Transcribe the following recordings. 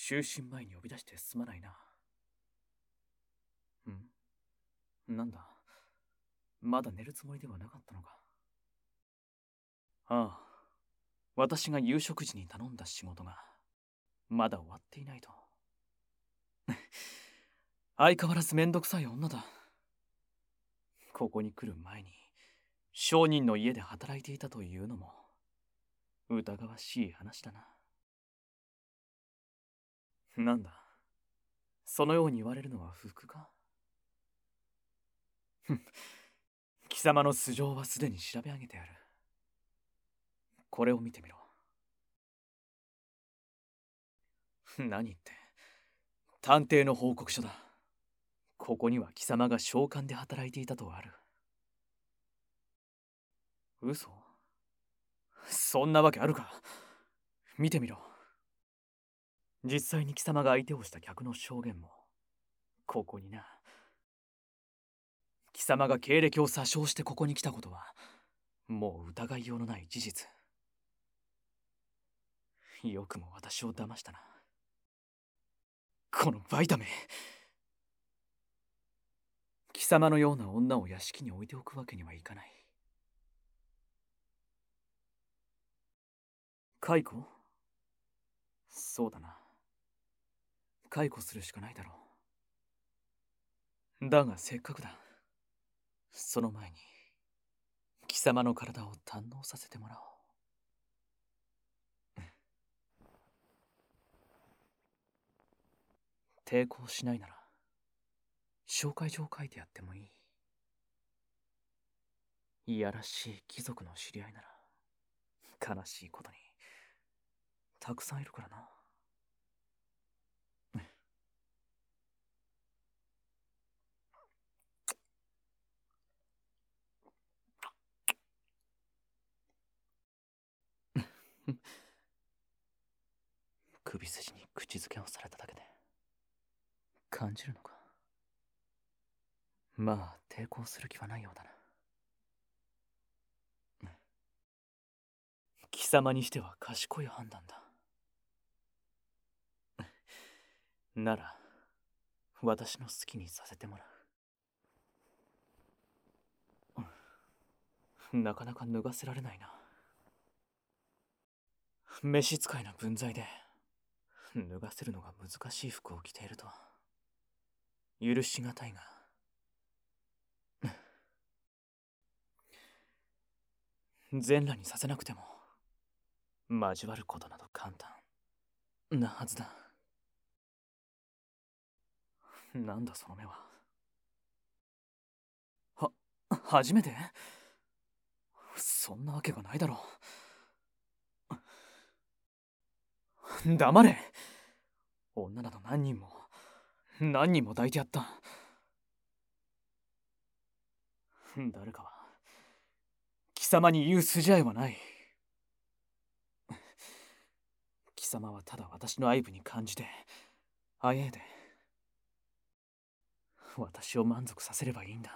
就寝前に呼び出してすまないな。なんだ、まだ寝るつもりではなかったのか。ああ、私が夕食時に頼んだ仕事がまだ終わっていないと。相変わらずめんどくさい女だ。ここに来る前に商人の家で働いていたというのも疑わしい話だな。なんだ、そのように言われるのは不服か。貴様の素性はすでに調べ上げてある。これを見てみろ。何って、探偵の報告書だ。ここには貴様が商館で働いていたとある。嘘？そんなわけあるか。見てみろ。実際に貴様が相手をした客の証言もここにな。貴様が経歴を詐称してここに来たことはもう疑いようのない事実。よくも私を騙したな、このバイタめ。貴様のような女を屋敷に置いておくわけにはいかない。解雇？そうだな。解雇するしかないだろう。だがせっかくだ。その前に貴様の体を堪能させてもらおう。抵抗しないなら紹介状を書いてやってもいい。いやらしい貴族の知り合いなら悲しいことにたくさんいるからな。首筋に口づけをされただけで感じるのか。まあ抵抗する気はないようだな。貴様にしては賢い判断だ。なら私の好きにさせてもらう。なかなか脱がせられないな。召使いの分際で脱がせるのが難しい服を着ているとは許しがたいが、全裸にさせなくても交わることなど簡単なはずだ。なんだその目は。初めて？そんなわけがないだろう。黙れ。女など何人も抱いてやった。誰かは貴様に言う筋合いはない。貴様はただ私の愛撫に感じてあえいで私を満足させればいいんだ。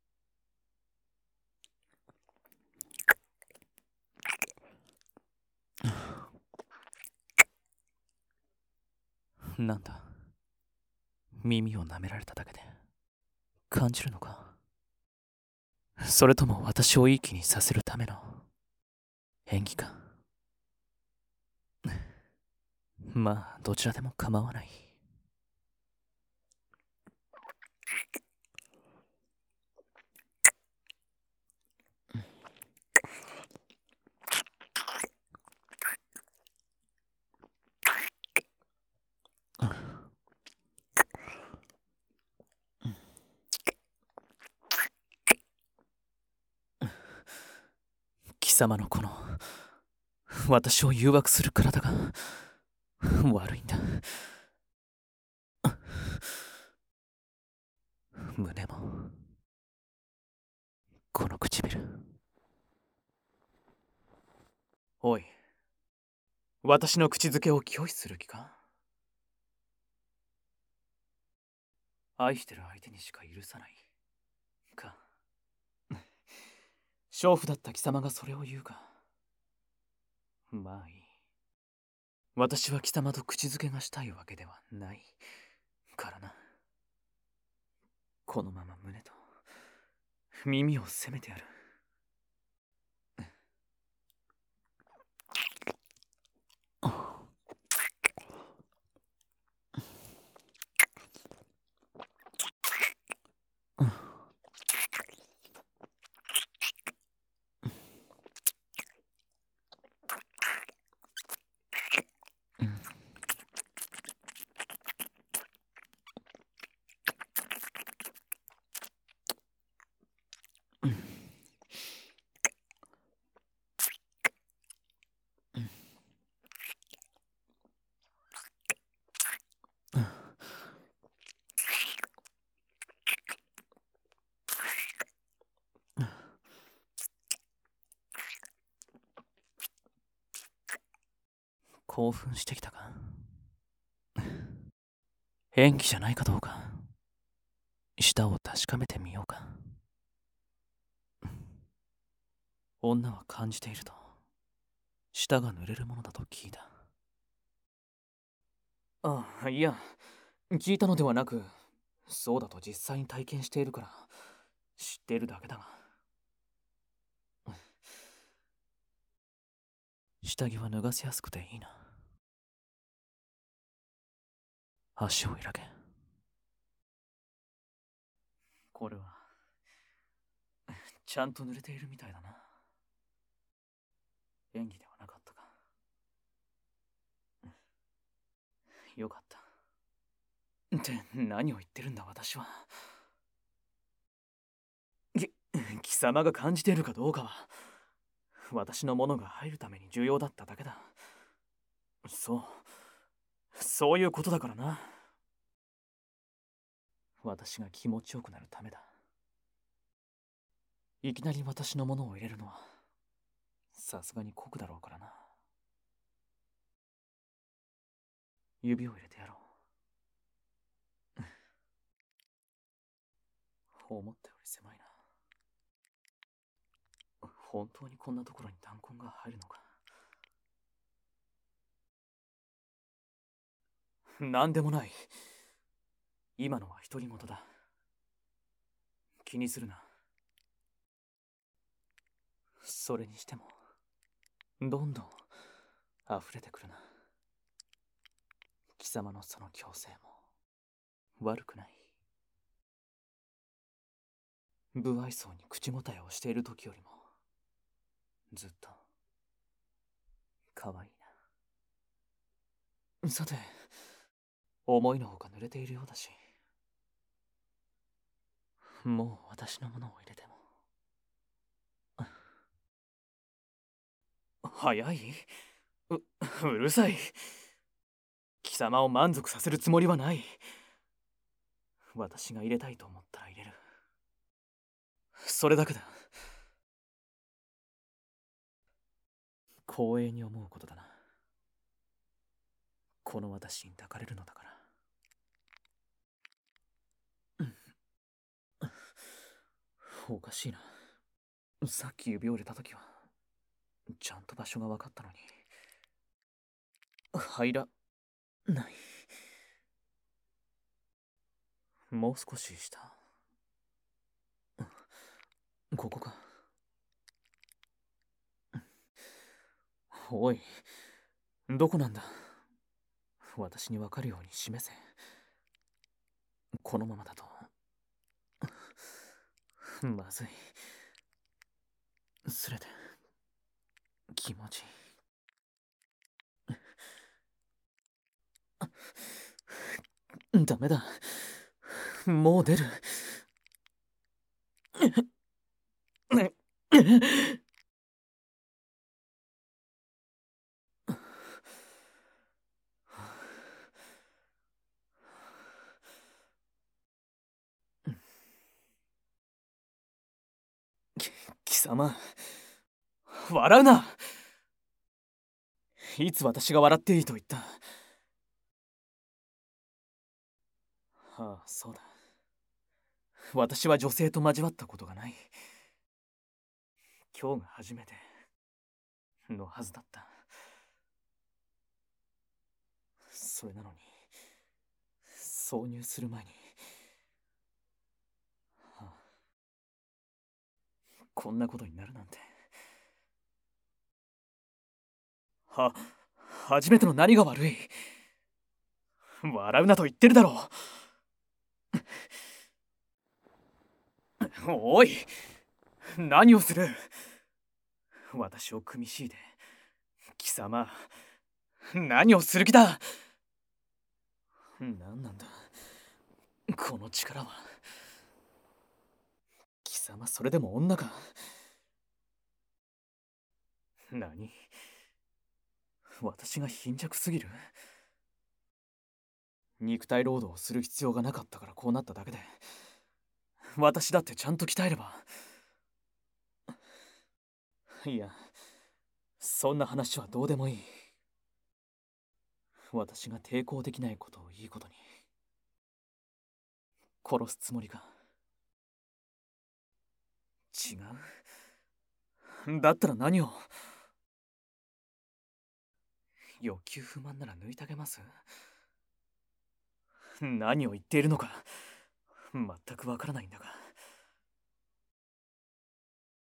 なんだ、耳を舐められただけで感じるのか。それとも私をいい気にさせるための演技か。まあどちらでも構わない。貴様のこの私を誘惑する体が悪いんだ。胸もこの唇。おい、私の口づけを拒否する気か。愛してる相手にしか許さないか。娼婦だった貴様がそれを言うか。まあいい。 私は貴様と口づけがしたいわけではないからな。このまま胸と耳を責めてやる。興奮してきたか？演技じゃないかどうか舌を確かめてみようか。女は感じていると舌が濡れるものだと聞いた。あ、いや、聞いたのではなく、そうだと実際に体験しているから知っているだけだが。下着は脱がせやすくていいな。足を開け。これはちゃんと濡れているみたいだな。演技ではなかったか。よかった。って何を言ってるんだ私は。貴様が感じているかどうかは私のものが入るために重要だっただけだ。そういうことだからな。私が気持ちよくなるためだ。いきなり私のものを入れるのはさすがに酷だろうからな。指を入れてやろう。思ったより狭いな。本当にこんなところに弾痕が入るのか。なんでもない。今のは独り言だ。気にするな。それにしてもどんどん溢れてくるな。貴様のその強制も悪くない。不愛想に口答えをしている時よりもずっと可愛いな。さて、思いのほか濡れているようだし、もう私のものを入れても。早いうるさい。貴様を満足させるつもりはない。私が入れたいと思ったら入れる。それだけだ。光栄に思うことだな。この私に抱かれるのだから。おかしいな。さっき指を入れた時はちゃんと場所が分かったのに入らない。もう少し下。ここか。おい、どこなんだ。私に分かるように示せ。このままだとまずい。すれて気持ちいい。ダメだ。もう出る。貴様、笑うな。いつ私が笑っていいと言った。ああ、そうだ。私は女性と交わったことがない。今日が初めてのはずだった。 それなのに挿入する前に、はあ、こんなことになるなんて。初めての何が悪い。笑うなと言ってるだろう。おい、何をする。私を組み敷いて、貴様、何をする気だ。何なんだこの力は。貴様それでも女か。何、私が貧弱すぎる。肉体労働をする必要がなかったからこうなっただけで、私だってちゃんと鍛えれば。いや、そんな話はどうでもいい。私が抵抗できないことをいいことに殺すつもりか。違う。だったら何を。欲求不満なら抜いてあげます。何を言っているのか全くわからないんだが。